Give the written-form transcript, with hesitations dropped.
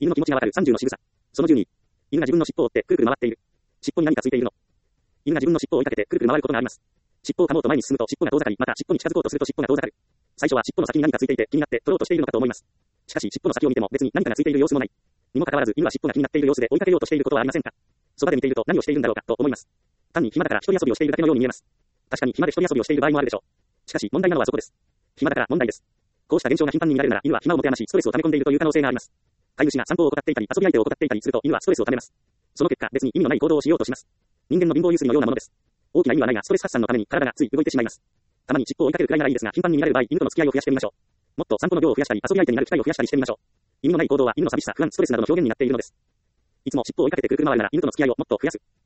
犬の気持ちがわかる30の仕草。その12。犬が自分の尻尾を追ってくるくる回っている。尻尾に何かついているの。犬が自分の尻尾を追いかけてくるくる回ることがあります。尻尾を噛もうと前に進むと尻尾が遠ざかり、また尻尾に近づこうとすると尻尾が遠ざかる。最初は尻尾の先に何かついていて気になって取ろうとしているのかと思います。しかし尻尾の先を見ても別に何かがついている様子もない。にもかかわらず犬は尻尾が気になっている様子で追いかけようとしていることはありませんか。そばで見ていると何をしているんだろうかと思います。単に暇だから一人遊びをしているだけのように見えます。確かに暇で一人遊びをしている場合もあるでしょう。しかし問題なのはそこです。暇だから問題です。こうした現象が頻繁に見られるなら犬は暇を持て余しストレスを溜め込んでいるという可能性があります。飼い主が散歩を怠っていたり遊び相手を怠っていたりすると犬はストレスを溜めます。その結果別に意味のない行動をしようとします。人間の貧乏ゆすりのようなものです。大きな意味はないがストレス発散のために体がつい動いてしまいます。たまに尻尾を追いかけるくらいならいいですが頻繁に見られる場合犬との付き合いを増やしてみましょう。もっと散歩の量を増やしたり遊び相手になる機会を増やしたりしてみましょう。意味のない行動は犬の寂しさ、不安、ストレスなどの表現になっているのです。いつも尻尾を追いかけてくるくる回るなら犬との付き合いをもっと増やす。